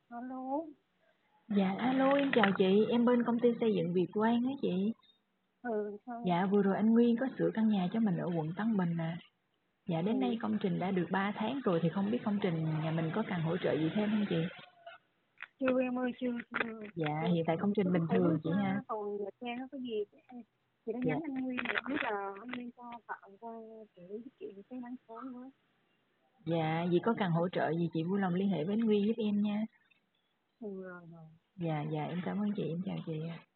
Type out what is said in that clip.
Alo. Dạ alo, em chào chị, em bên công ty xây dựng Việt Quang á chị. Sao? Dạ vừa rồi anh Nguyên có sửa căn nhà cho mình ở quận Tân Bình à. Dạ đến nay Ừ. công trình đã được 3 tháng rồi thì không biết công trình nhà mình có cần hỗ trợ gì thêm không chị? Chưa em ơi, chưa. Dạ hiện tại công trình bình Không thường biết chị ha. còn lịch trang nó có gì. Chị đã Dạ, nhắn anh Nguyên để biết là anh Nguyên cho Phạm qua để giúp chị cái bán số với. dạ vì có cần hỗ trợ gì chị vui lòng liên hệ với anh Nguyên giúp em nha. Rồi. Dạ em cảm ơn chị, em chào chị ạ.